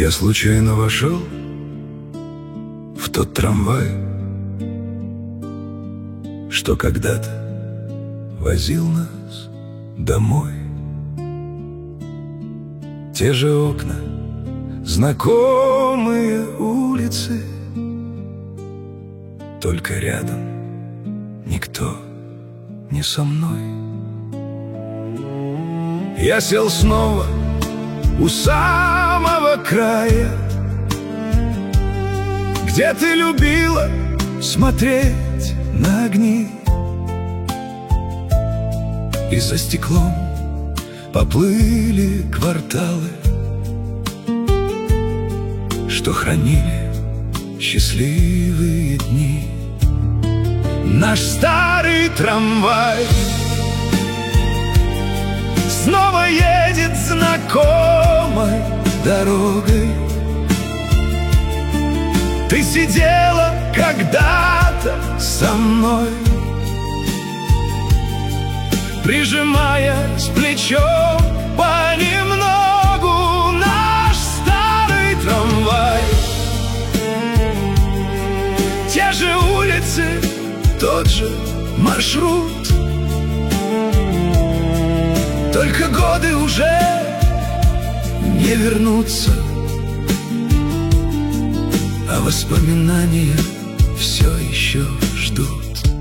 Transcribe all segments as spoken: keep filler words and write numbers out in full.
Я случайно вошел в тот трамвай, что когда-то возил нас домой. Те же окна, знакомые улицы, только рядом никто не со мной. Я сел снова у самого края, где ты любила смотреть на огни, и за стеклом поплыли кварталы, что хранили счастливые дни. Наш старый трамвай снова едет знакомой дорогой. Ты сидела когда-то со мной, прижимаясь плечом понемногу. Наш старый трамвай, те же улицы, тот же маршрут, только годы уже не вернутся, а воспоминания все еще ждут.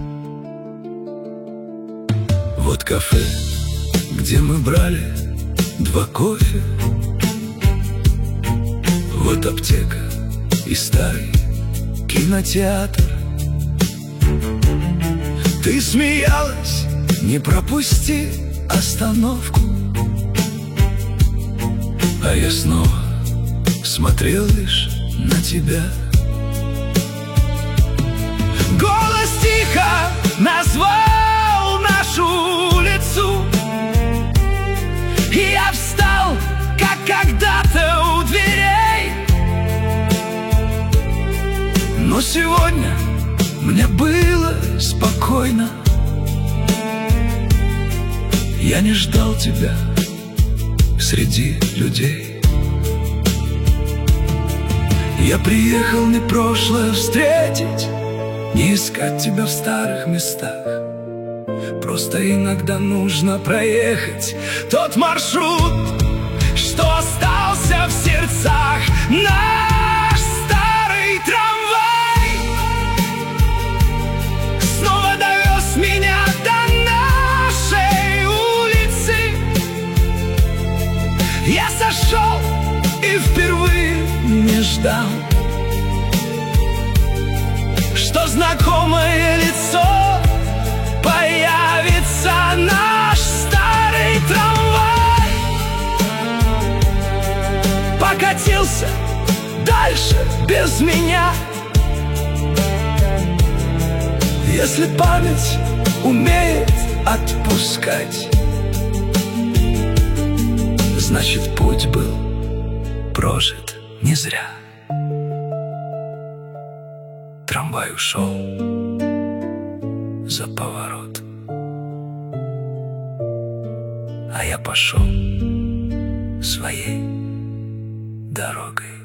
Вот кафе, где мы брали два кофе, вот аптека и старый кинотеатр. Ты смеялась, не пропусти остановку, а я снова смотрел лишь на тебя. Голос тихо назвал нашу улицу, и я встал, как когда-то у дверей. Но сегодня мне было спокойно, я не ждал тебя среди людей. Я приехал не прошлое встретить, не искать тебя в старых местах. Просто иногда нужно проехать тот маршрут, что остался в сердцах. Наш старый трамвай снова довез меня до нашей улицы. Я сошел и впервые не ждал, что знакомое лицо появится. Наш старый трамвай покатился дальше без меня. Если память умеет отпускать, значит, путь был прожит не зря. Трамвай ушел за поворот, а я пошел своей дорогой.